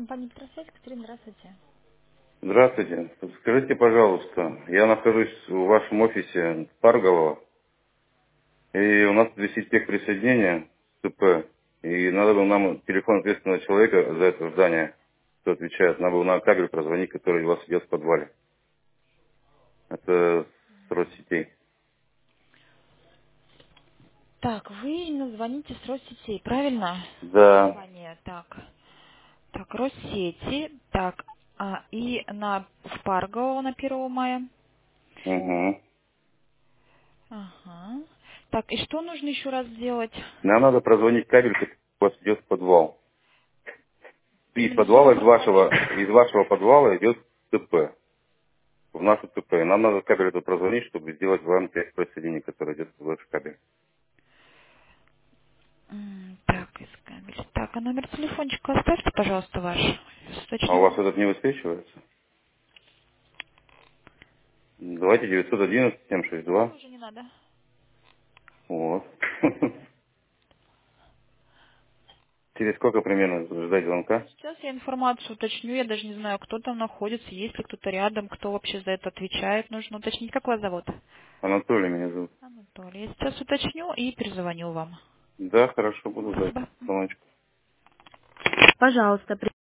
Компания «Петросвязь», Катерина, здравствуйте. Здравствуйте. Скажите, пожалуйста, я нахожусь в вашем офисе в Парголово, и у нас висит техприсоединение ТП, и надо было нам телефон ответственного человека за это здание, кто отвечает, надо было на кабель прозвонить, который у вас идет в подвале. Это с Россетей. Так, вы именно звоните с Россетей, правильно? Да. Компания, так. Так, Россети, так, и в Парго на 1 мая. Угу. Ага. Так, и что нужно еще раз сделать? Нам надо прозвонить кабель, который у вас идет в подвал. Из Именно сюда подвала, в подвал? из вашего подвала идет ТП. В нашу ТП. Нам надо кабель это прозвонить, чтобы сделать вам техприсоединение, которое идет в ваш кабель. Так, искали. Так, а номер телефончика оставьте, пожалуйста, ваш. А у вас Уточню. этот не высвечивается? Давайте 911 Нет, 762. уже не надо. Вот. Через сколько примерно ждать звонка? Сейчас я информацию уточню, я даже не знаю, кто там находится, есть ли кто-то рядом, кто вообще за это отвечает. Нужно уточнить, как вас зовут? Анатолий меня зовут. Анатолий. Я сейчас уточню и перезвоню вам. Да, хорошо, буду ждать Спасибо. звоночку. Пожалуйста,